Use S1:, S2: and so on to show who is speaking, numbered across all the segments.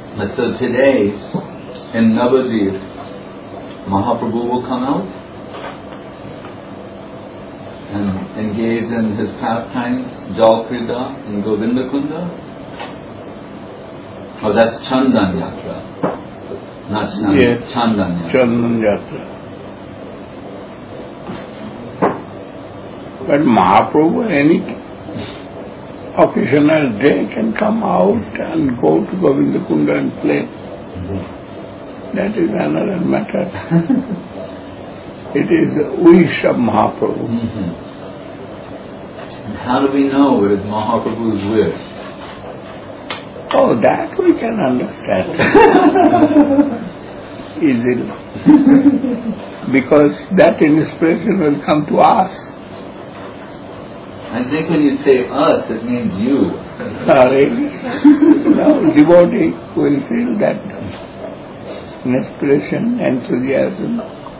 S1: So today, in Navadvip, Mahaprabhu will come out and engage in his pastimes, Jal Krida and Govinda Kunda. Oh, that's Chandan Yatra, not Chandan.
S2: Yes,
S1: Chandan Yatra.
S2: Chandan Yatra. But Mahaprabhu, any occasional day, can come out and go to Govinda Kunda and play. That is another matter. It is the wish of Mahaprabhu.
S1: And how do we know what is Mahaprabhu's wish?
S2: Oh, that we can understand easily. Because that inspiration will come to us.
S1: I think when you say us, it means you.
S2: No, devotee will feel that inspiration, enthusiasm.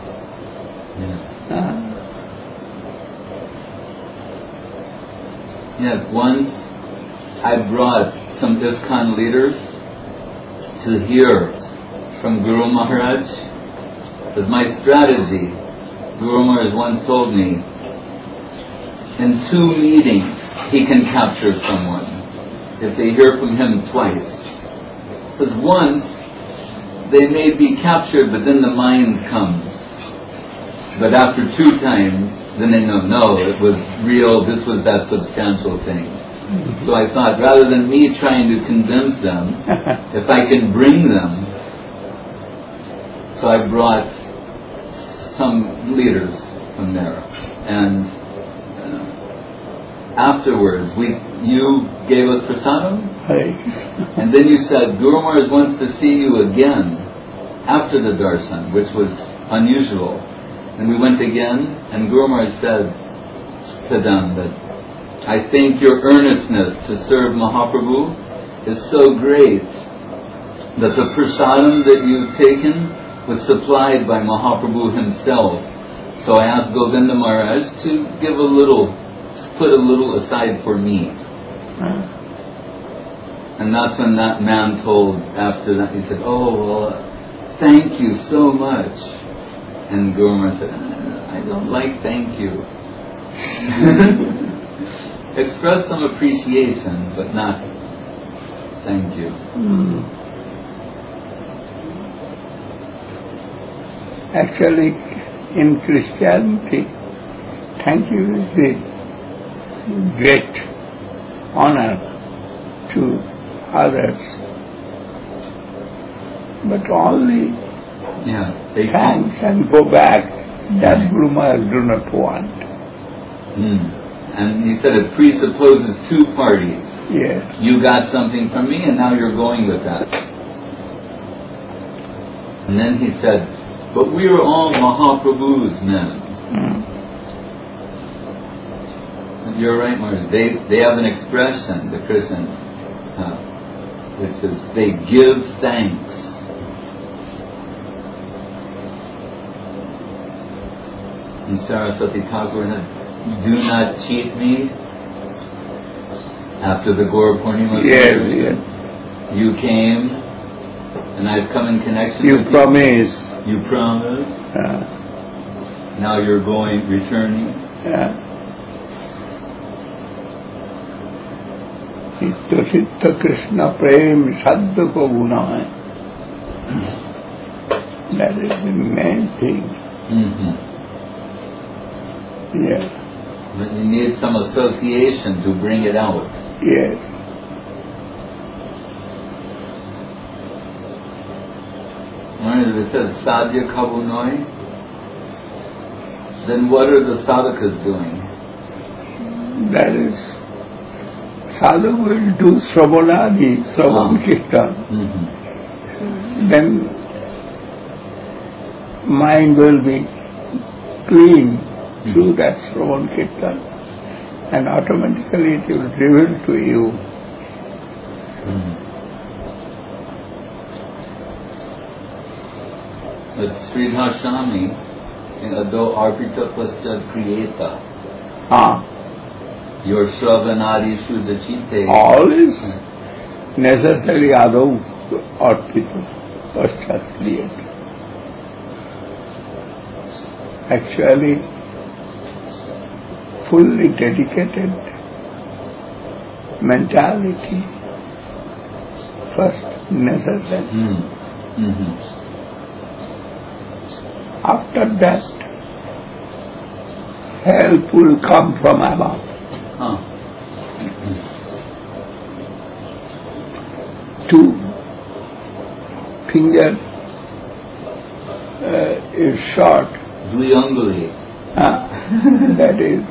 S1: Yes, once I brought some ISKCON leaders to hear from Guru Maharaj. With my strategy, Guru Maharaj once told me, in 2 meetings he can capture someone if they hear from him twice. Because once they may be captured, but then the mind comes. But after 2 times, then they know, no, it was real, this was that substantial thing. So I thought, rather than me trying to convince them, if I can bring them, so I brought some leaders from there. And afterwards, you gave us prasadam, and then you said, Guru Maharaj wants to see you again after the darshan, which was unusual. And we went again, and Guru Maharaj said to them that, I think your earnestness to serve Mahaprabhu is so great that the prasadam that you've taken was supplied by Mahaprabhu himself. So I asked Govinda Maharaj to give put a little aside for me. And that's when that man told, after that, he said, oh, well, thank you so much. And Guru Maharaj said, I don't like thank you. Express some appreciation, but not thank you.
S2: Actually, in Christianity, thank you is a great honor to others. But only thanks and go back, that Guru Maharaj do not want.
S1: And he said it presupposes 2 parties.
S2: Yes.
S1: You got something from me and now you're going with that. And then he said, but we are all Mahaprabhu's men. And you're right, Maharaj. They have an expression, the Christians, which is they give thanks. And Saraswati Thakur had, do not cheat me. After the Gaura Purnima, you came, and I've come in connection with
S2: you.
S1: You promised. Now you're returning.
S2: Chitta Krishna Prem Sadhya Ko Guna hai. That is the main thing. Yes.
S1: But you need some association to bring it out.
S2: Yes.
S1: It says sadhya kabunoi. Then what are the sadhakas doing?
S2: That is, sadhu will do Sravanadi, Sravan Kirtan. Then mind will be clean through that Sravan Kirtan, and automatically it will reveal to you.
S1: But Sridhar Swami, though Arpita Paschat Kriyeta, your Shravanadi Shuddha Chitte,
S2: all is necessary Adav. अर्पित पश्चात actually fully dedicated mentality first necessary. After that, help will come from above. Two fingers is short.
S1: Dviyanguli.
S2: That is,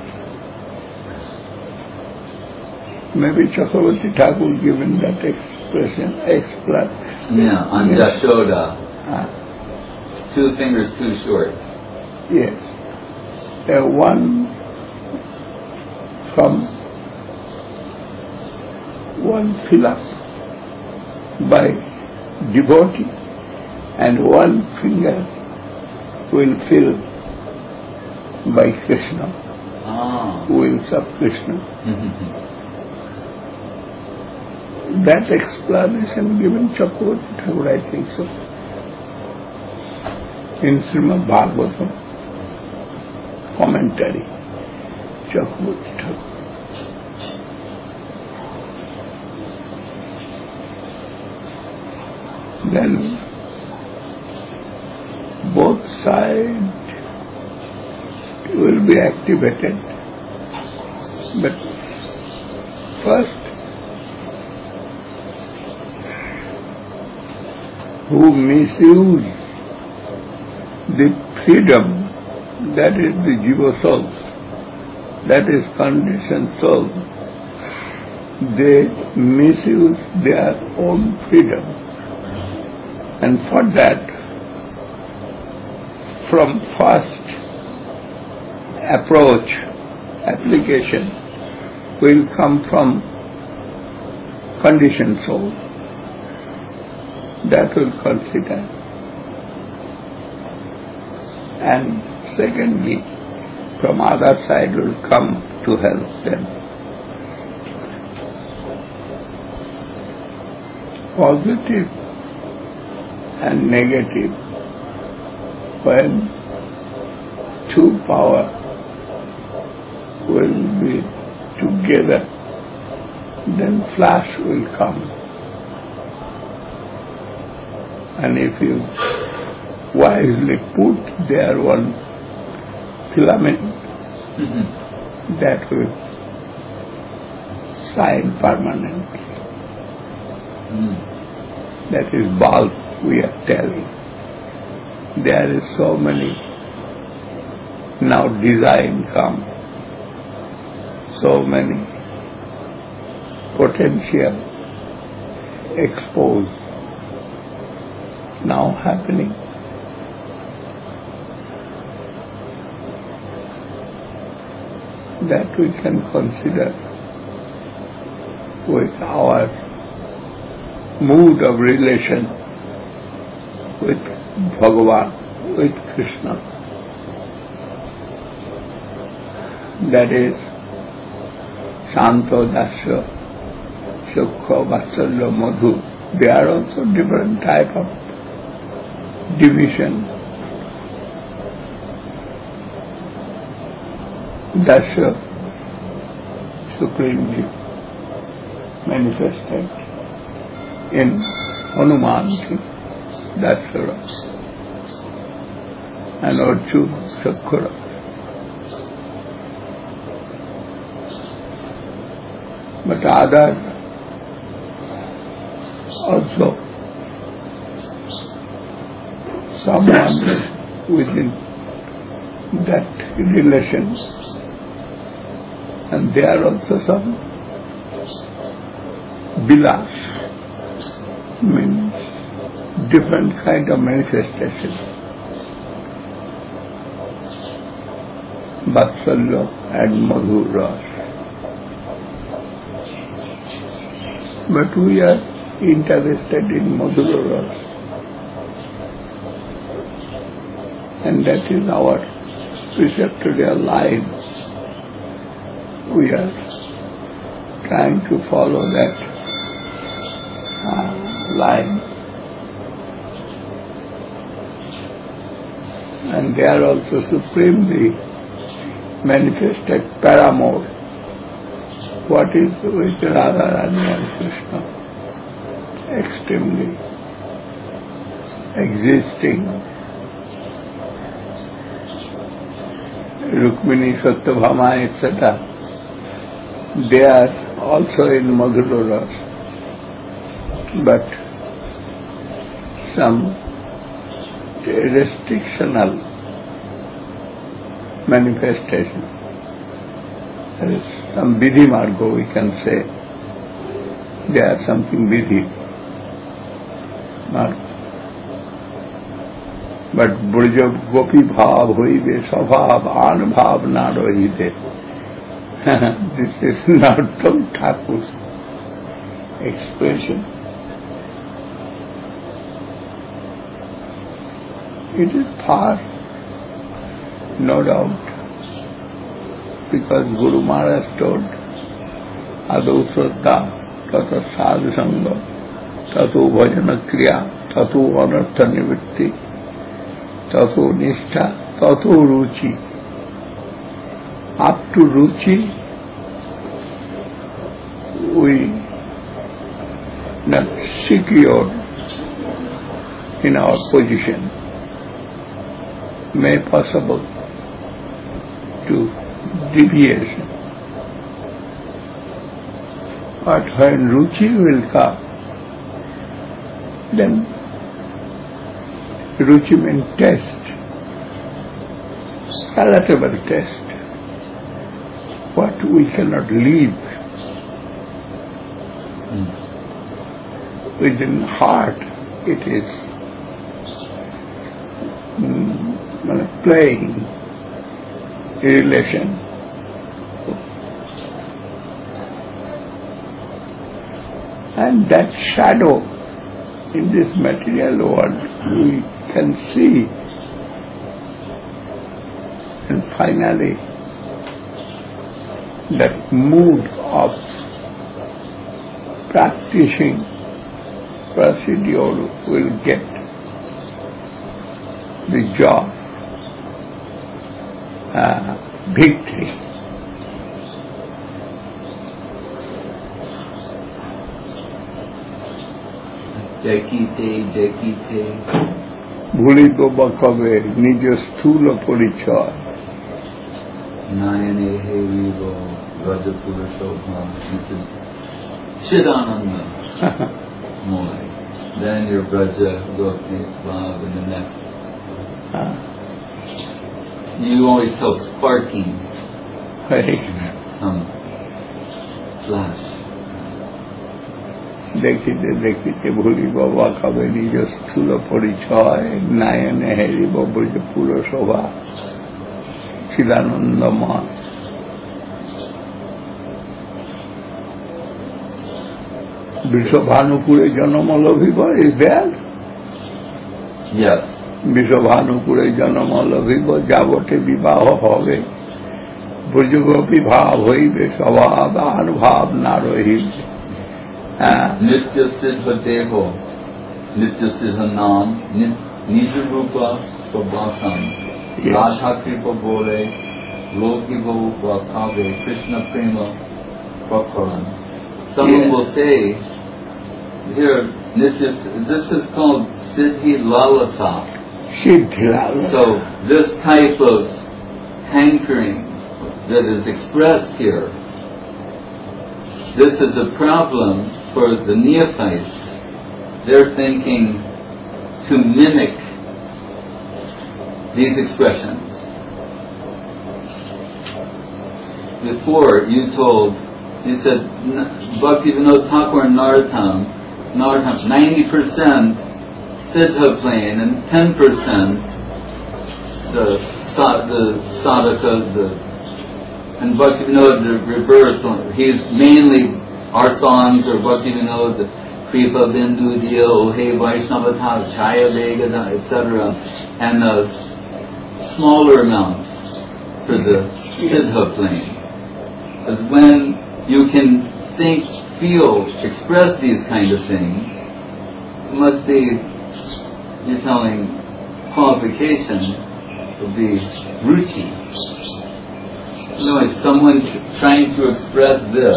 S2: maybe Chakravarti Thakur given that expression,
S1: Yeah, on Yashoda. 2 fingers too short.
S2: Yes. One from one fill up by devotee and one finger will fill by Krishna, wings of Krishna. That explanation given Chakravarti Thakur, I think so, in Srimad Bhagavatam commentary, Chakravarti Thakur. Then both sides will be activated, but first who misuse the freedom, that is the jiva soul, that is conditioned soul, they misuse their own freedom, and for that, from first approach, application will come from conditioned soul. That will consider. And secondly, from other side will come to help them. Positive and negative, when two power will be together, then flash will come. And if you wisely put there one filament, that will shine permanently. That is bulb we are telling. There is so many now design come, so many potential exposed now happening. That we can consider with our mood of relation with Bhagavan, with Krishna. That is Shanto, Dasya, Sukha, Vatsalya, Madhu. They are also different type of division. Dasya, Supreme Ji, manifested in Hanuman Ji, Dasya, and Arjuna, Sakura. But others also, someone within that relation, and there are also some bilas, means different kind of manifestation. Vatsalya and Madhu Ras. But we are interested in Madhura Ras, and that is our preceptorial line. We are trying to follow that line. and they are also supremely manifested paramour. What is with Radharani and Krishna? Extremely existing. Rukmini, Satyabhama, etc. They are also in Madhura Ras, but some restrictional manifestation. There is some Vidhi Margo, we can say. They are something Vidhi Margo. But Burja Gopi Bhav Hoive Svabhav An Bhav Na Rohite. This is Narottam Thakur's expression. It is far, no doubt, because Guru Maharaj told, Ado Shraddha, Tata Sadhu Sangha, Tato Bhajana Kriya, Tato Anartha Nivitti, Tato Nishtha, Tato Ruchi. Up to Ruchi, we not secure in our position, may possible to deviation. But when Ruchi will come, then Ruchi means test, palatable test. What we cannot leave within heart, it is playing relation. And that shadow in this material world we can see, and finally that mood of practicing procedure will get the job, victory.
S1: Dekite.
S2: ভুলিব বা কবে নিজ স্থূল পরিচয়
S1: Nayane Hevivo Rajapura Shobha, which is Chidananda Moy. Then your Braja Gopi Bhav in the next. You always tell sparking flash.
S2: দেখিতে দেখিতে ভুলিব বা কবে নিজ স্থূল পরিচয় নয়নে হেরিব ব্রজপুর শোভা চিদানন্দময়. বৃষভানুপুরে জন্ম লভিব, is there?
S1: Yes.
S2: বৃষভানুপুরে জন্ম লভিব, যাবতে বিবাহ হবে, ব্রজগোপী ভাব হইবে, স্বভাব আনুভাব না রহিবে.
S1: Nitya Siddha Deho, Nitya Siddha Nam, Nija Rupa Prabhasam, Radha Kripa Bole, Loki Bhuva Kave, Krishna Prema Prakaran. Someone will say, here, this is called Siddhi Lalasa.
S2: Siddhi Lalasa.
S1: So, this type of hankering that is expressed here, this is a problem for the neophytes. They're thinking to mimic these expressions. Before you said Bhaktivinoda Thakur and Narottam, 90% Siddha plane and 10% the sadhaka, and Bhaktivinoda the reverse. He's mainly our songs or Bhaktivinoda, Kripa Bindu Diya, Ohe Vaishnavata, Chaya Vegada, etc. And a smaller amount for the Siddha plane. Because when you can think, feel, express these kind of things, it must be, you're telling, qualification will be ruchi. No, it's someone trying to express this.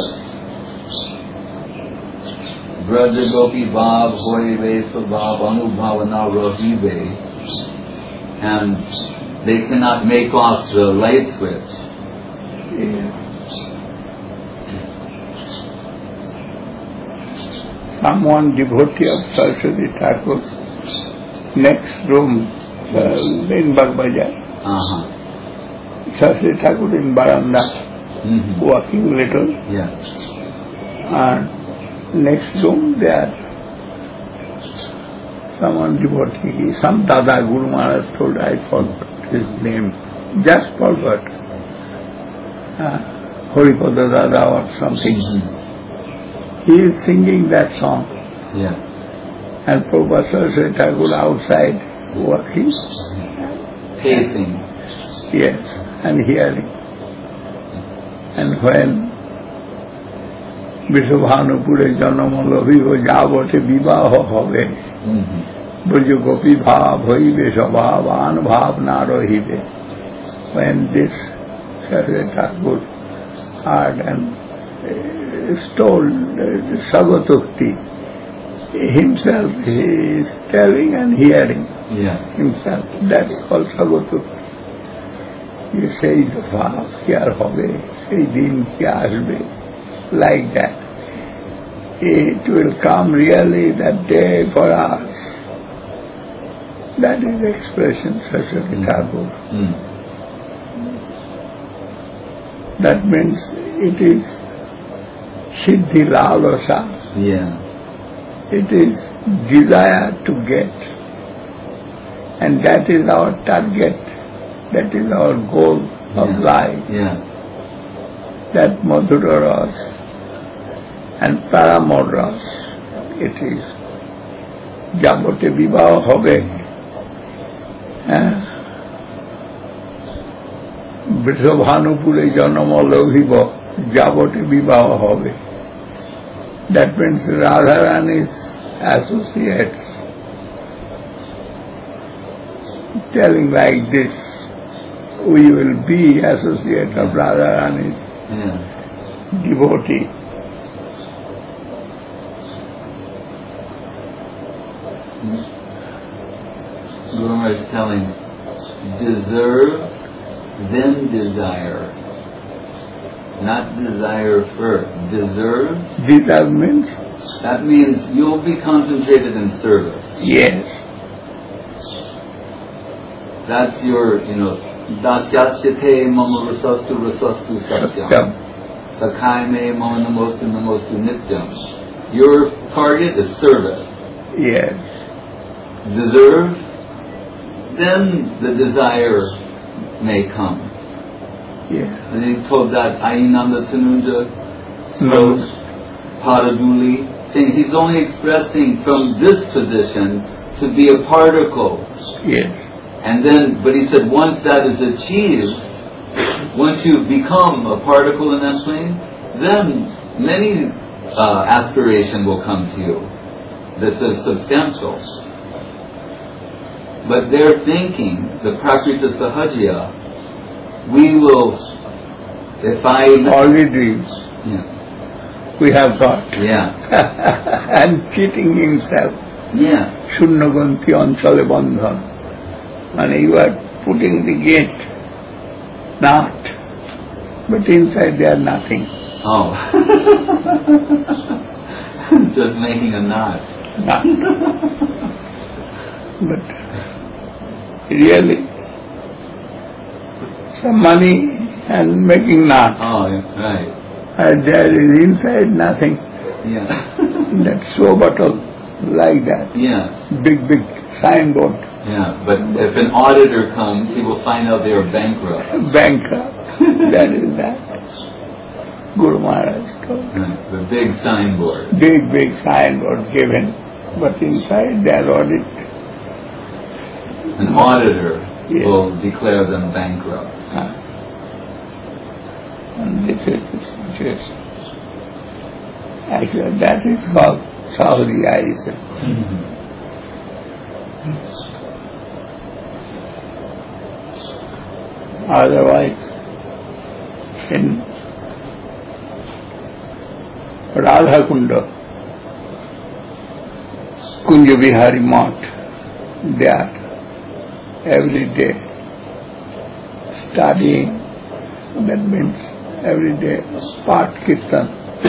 S1: Braja Gopi Bhav Hoive Svabhav Anubhavana Rahive. And they cannot make off the light switch.
S2: Yes. Someone devotee of Saraswati Thakur, next room in Bagbajar. Saraswati Thakur in Baranda, walking little.
S1: Yeah.
S2: And next room there, someone devotee, some Dada Guru Maharaj told, I forgot his name, just forgot. Haripada Dada or something. He is singing that song.
S1: Yeah.
S2: And Prabhupada Saraswati Thakur outside walking.
S1: Pacing.
S2: Yes, and hearing. And when Vishwabhanupure Janamala Viva Javote Vivaha Have Braja Gopi Bhav Hoive Svabhav Anubhav Narohive. When this Saraswati Thakur heard and told Sagatukti, himself he is telling and hearing himself. That's called Sagatukti. You say the Bhav kya hobe, say din kya asbe, like that. It will come really that day for us. That is the expression Saraswati Thakur. That means it is Siddhi Lalasa.
S1: Yeah.
S2: It is desire to get. And that is our target. That is our goal of life.
S1: Yeah.
S2: That Madhura Ras and Paramor Ras. It is Jabote Vivaha Hobe. Vishwabhanupure Janamala Viva Jabote Vivaha Hobe. That means Radharani's associates telling like this, we will be associate of Radharani's devotee.
S1: Guru Maharaj is telling, deserve, then desire. Not desire first. Deserve.
S2: Deserve means?
S1: That means you'll be concentrated in service.
S2: Yes.
S1: That's your, Dasyachite mama rasastu rasastu satyam. Sakai me mama namostu namostu nityam. Your target is service.
S2: Yes.
S1: Deserve, then the desire may come.
S2: Yes.
S1: And he told that Ainanda Tanuja
S2: No.
S1: Paraduli, saying he's only expressing from this position to be a particle.
S2: Yes.
S1: And then, but he said once that is achieved, once you become a particle in that plane, then many aspiration will come to you that is substantial. But they're thinking, the Prakrita Sahajya, we will, if I...
S2: Already we have got.
S1: Yeah.
S2: And cheating himself.
S1: Yeah.
S2: Shunnaganti Anchale Bandhan. And you are putting the gate, not. But inside they are nothing.
S1: Oh. Just making a knot.
S2: Not. But really, some money and making knot.
S1: Oh, right.
S2: And there is inside nothing.
S1: Yeah.
S2: That show bottle, like that.
S1: Yeah.
S2: Big signboard.
S1: Yeah. But if an auditor comes, he will find out they are bankrupt.
S2: Bankrupt. That is that. Guru Maharaj told.
S1: Right. The big signboard.
S2: Big signboard given. But inside their audit.
S1: An auditor will declare them bankrupt.
S2: And this is the situation. Actually, that is called Sauriyaism. Otherwise, in Radhakunda, Kunja Vihari Math, they are every day studying, that means every day Path Kirtan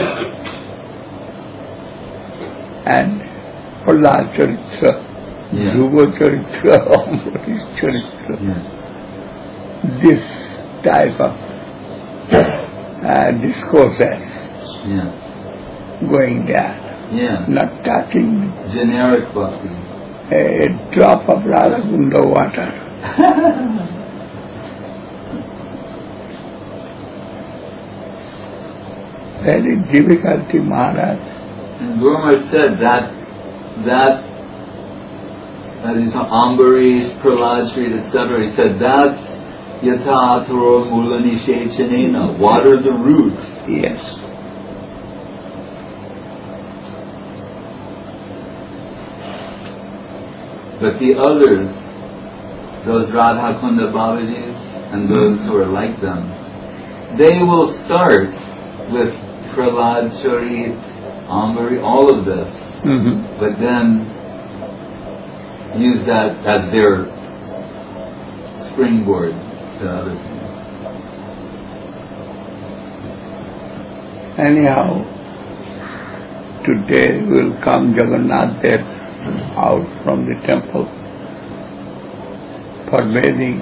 S2: and Prahlad Charitra, Dhruva Charitra, Ambarish Charitra. This type of discourses going there, not touching
S1: generic bhakti.
S2: A drop of Radhakunda water. Very difficulty, Maharaj.
S1: And Guru Maharaj said that is Ambarish, Prahlad Charitra, etc. He said that's Yatha Atharo Mulani Shechanena. Water the roots.
S2: Yes.
S1: But the others, those Radhakunda Babajis and those who are like them, they will start with Prahlad Charitra, Ambarish, all of this, but then use that as their springboard to other things.
S2: Anyhow, today will come Jagannath Dev out from the temple for bathing.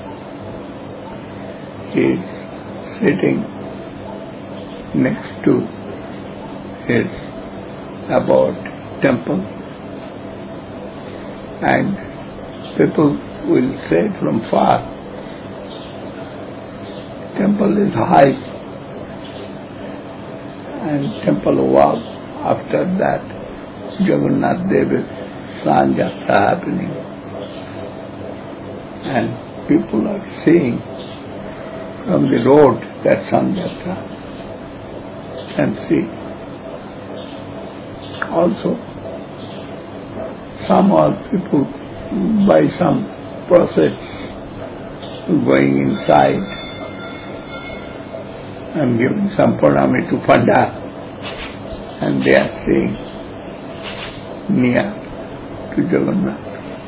S2: He is sitting next to his abode temple, and people will say from far, temple is high, and temple wall. After that, Jagannath Deva's Sanjatra happening, and people are seeing from the road that Sanjatra, and see. Also, some are people by some process going inside and giving some pranami to Panda, and they are saying near to Jagannath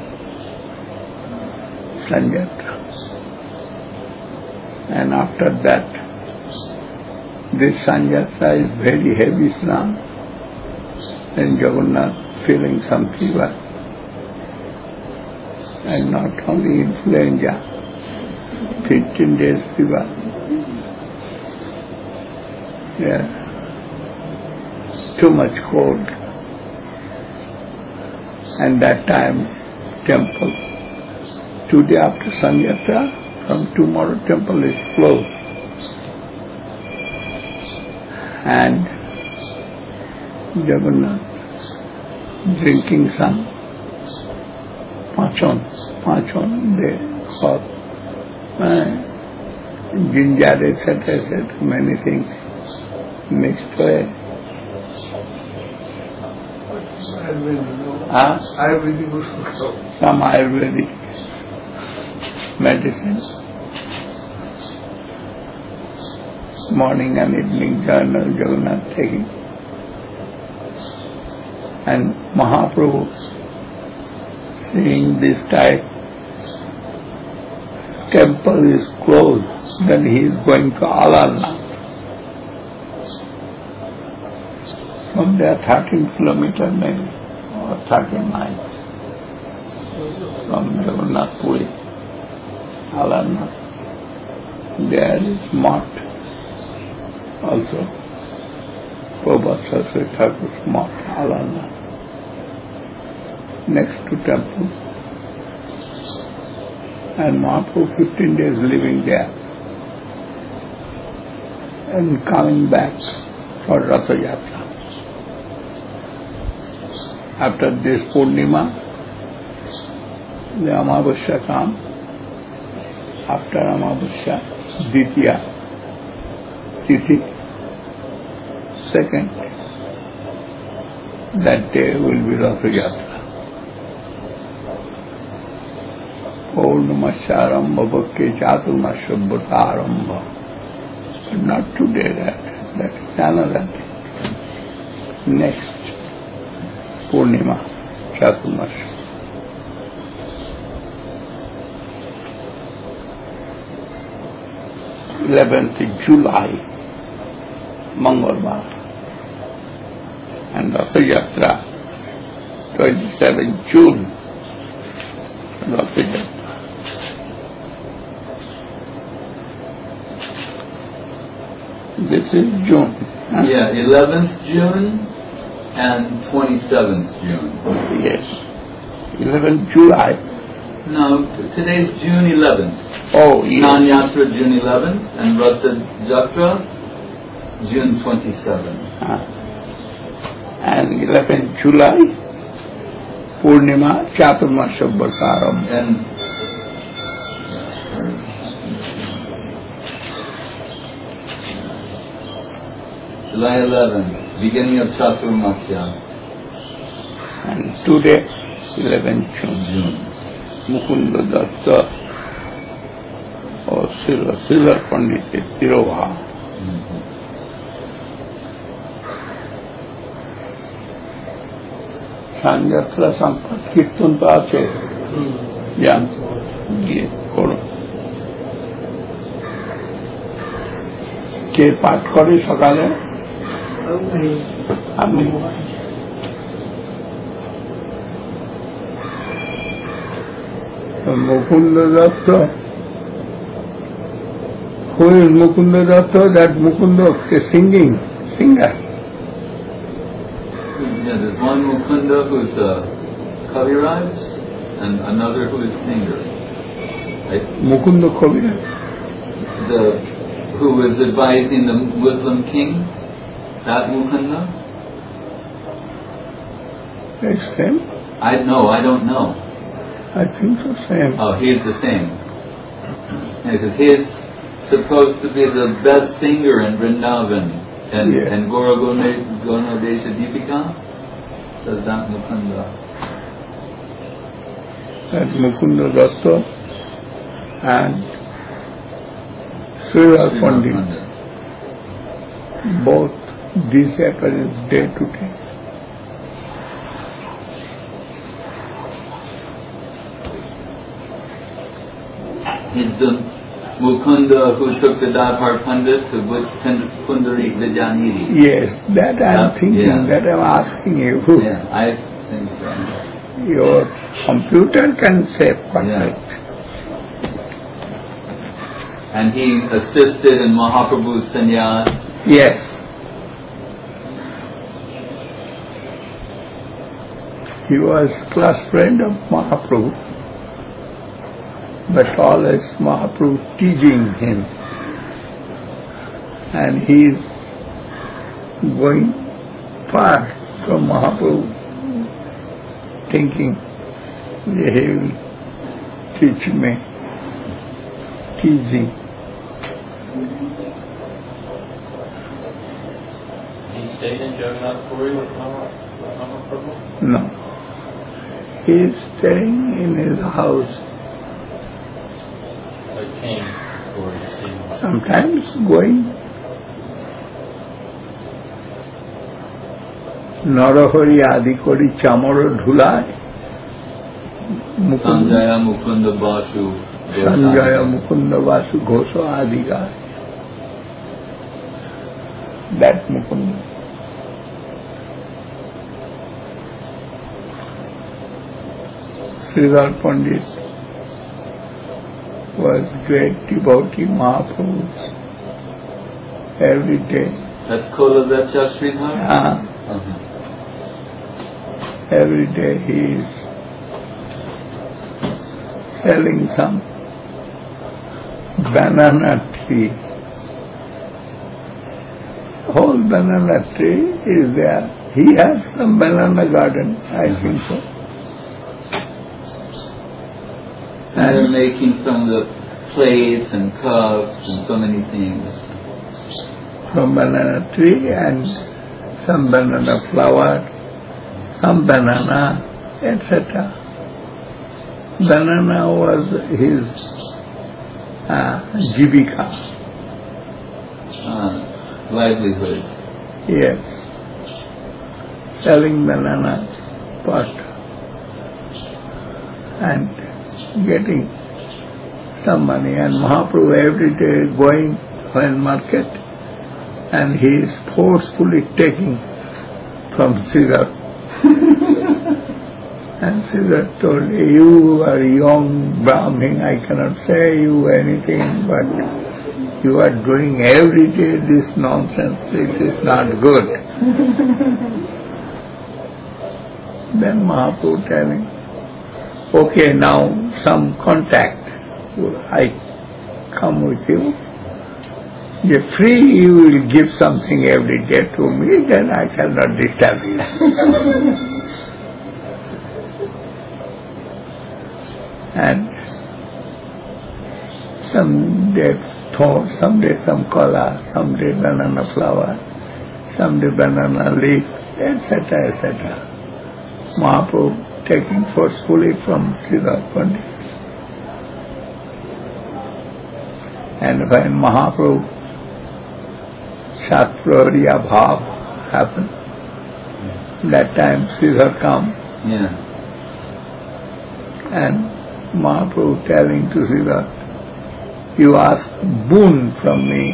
S2: Sanjatra. And after that, this Sanjatra is very heavy snan, and Jagannath feeling some fever, and not only influenza, 15 days fever. Yeah. Too much cold. And that time, temple, today after Sanjatra, from tomorrow temple is closed. And Jagannath drinking some pachon, they call ginger, etc., many things mixed way. Some Ayurvedic medicine. Morning and evening Jagannath taking. And Mahaprabhu, seeing this type, temple is closed, then he is going to Alarnath. From there 13 kilometers maybe, or 13 miles from Jagannath Puri, Alarnath. There is Math also, Prabhupada Saraswati Thakur's Math, Alarnath, next to temple. And Mahaprabhu 15 days living there and coming back for Ratha Yatra. After this Purnima, the Amavasya comes. After Amavasya, Ditya, Tithi, second, that day will be Ratha Yatra. Purnamashya Bhakti Chaturmasya Bhutarambha. But not today, that's another thing. Next Purnima Chaturmasya. 11th July, Mangalbar, and Ratha Yatra, 27th June, Ratha Yatra. This is June. Huh?
S1: Yeah, 11th June and 27th June.
S2: Yes. 11th July.
S1: No, today's June 11th.
S2: Oh, yes.
S1: Snan Yatra June 11th and Ratha Yatra June 27th.
S2: And 11th July, Purnima Chaturmasya Bhataram.
S1: And July 11th, beginning of Chaturmasya.
S2: And today, 11th June. Mukunda Datta or Sridhar Pandit Tiroha. Sanjatra Sampat Kirtan to আছে যান গিয়ে করো কে পাঠ করে সকালে আপনি Mukunda Datta. Who is Mukunda Datta? That Mukunda, the singer.
S1: Yeah, there's one Mukunda who's a Kaviraj and another who is singer. Right?
S2: Mukunda Kaviraj.
S1: Who was advising the Muslim king, that Mukunda?
S2: That's same.
S1: I don't know.
S2: I think so, same.
S1: Oh, he's the same. Because he's supposed to be the best singer in Vrindavan. And Gora Gonadesha Deepika says that Mukunda.
S2: That Mukunda Datta and Sridhar Pandit. Both disappearance day to day.
S1: He's the Mukunda who took the Dadhar Pandit to which Pundarik Vidyanidhi.
S2: Yes, that I am thinking, that I am asking you.
S1: Yeah, I think so.
S2: Your computer can say perfect.
S1: And he assisted in Mahaprabhu's sannyas.
S2: Yes. He was class friend of Mahaprabhu. But always Mahaprabhu teaching him, and he is going far from Mahaprabhu, thinking he will teach me, teaching.
S3: He stayed in Jagannath Puri with Mahaprabhu?
S2: No. He is staying in his house. Sometimes going Narahari Adikori Chamara Dhulai
S1: Sanjaya Mukunda Basu
S2: Ghosha Adiga. That Mukunda. Sridhar Pandit was great devotee Mahaprabhu's every day.
S1: That's Kolavecha Sridhar?
S2: Every day he is selling some banana tree. Whole banana tree is there. He has some banana garden, I think so.
S1: And they're making some of the plates and cups and so many things.
S2: From banana tree and some banana flower, some banana, etc. banana was his jivika.
S1: Livelihood.
S2: Yes. Selling banana pot and getting some money. And Mahaprabhu every day going in market and he is forcefully taking from Siddhartha. And Siddhartha told, you are young Brahmin, I cannot say you anything, but you are doing every day this nonsense, it is not good. Then Mahaprabhu telling, okay, now some contact, I come with you. If free you will give something every day to me, then I shall not disturb you. And someday some cola, someday banana flower, someday banana leaf, etc., etc. Mahaprabhu taking forcefully from Siddhartha Pandit. And when Mahaprabhu Shastrariya Bhav happened, that time Siddhartha come.
S1: Yeah.
S2: And Mahaprabhu telling to Siddhartha, you ask boon from me.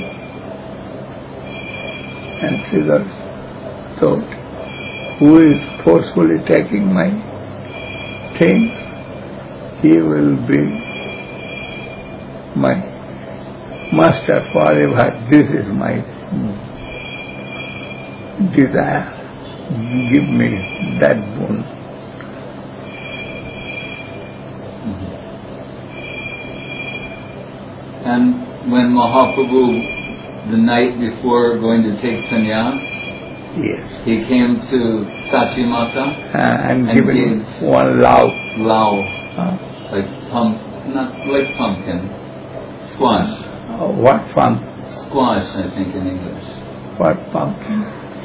S2: And Siddhartha thought, who is forcefully taking my things, he will be my master forever. This is my desire. Give me that boon.
S1: And when Mahaprabhu, the night before going to take sannyas,
S2: Yes.
S1: he came to Sachi Mata
S2: And giving one lao.
S1: Like not like pumpkin, squash.
S2: What pumpkin?
S1: Squash, I think in English.
S2: What pumpkin?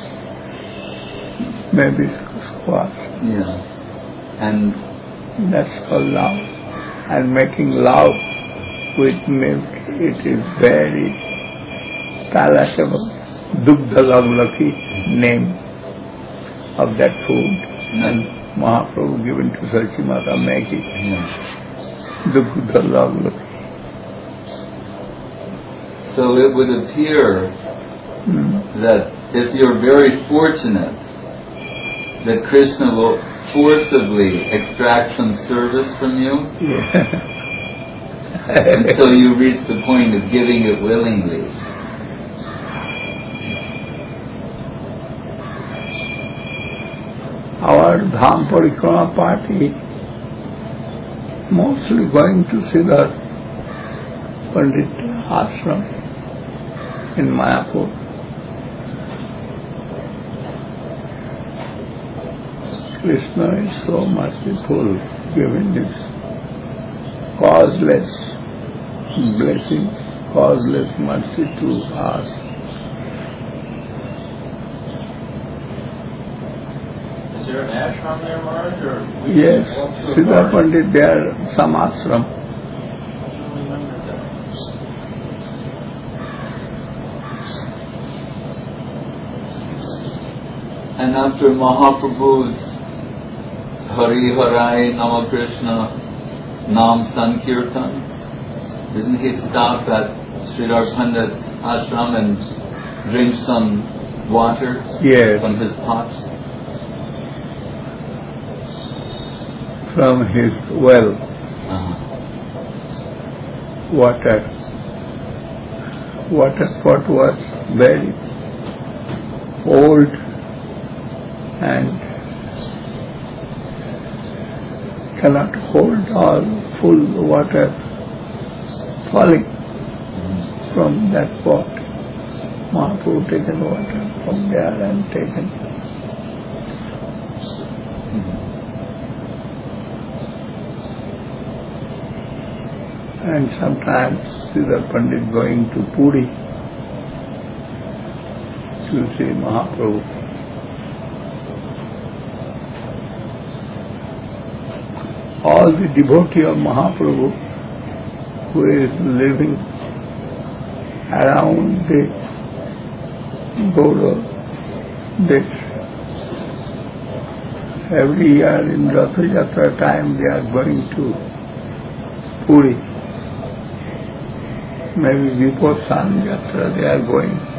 S2: Maybe squash.
S1: Yeah. And
S2: That's called lao. And making lao with milk, it is very palatable. Dugdha Laglaki, name of that food. And Mahaprabhu given to Sachi Mata make it. Dugdha Laglaki.
S1: so it would appear that if you're very fortunate, that Krishna will forcibly extract some service from you until you reach the point of giving it willingly.
S2: Our Dham Parikrama party mostly going to Siddhartha Pandit Ashram in Mayapur. Krishna is so merciful, giving his causeless blessing, causeless mercy to us.
S3: Is there an ashram there, Maharaj? Or we
S2: Yes,
S3: walk to a
S2: Siddhartha
S3: garden?
S2: Pandit, there some ashram.
S3: I don't remember that.
S1: And after Mahaprabhu's Hari Harai Nama Krishna Nam Sankirtan, didn't he stop at Sridhar Pandit's ashram and drink some water
S2: Yes,
S1: from his pot?
S2: from his well, water pot was very old and cannot hold all full water falling from that pot. Mahaprabhu taken water from there and taken. And sometimes Siddhartha Pandit going to Puri to see Mahaprabhu. all the devotee of Mahaprabhu who is living around the Gaura, that every year in Ratha Yatra time they are going to Puri. Maybe before San Yatra they are going.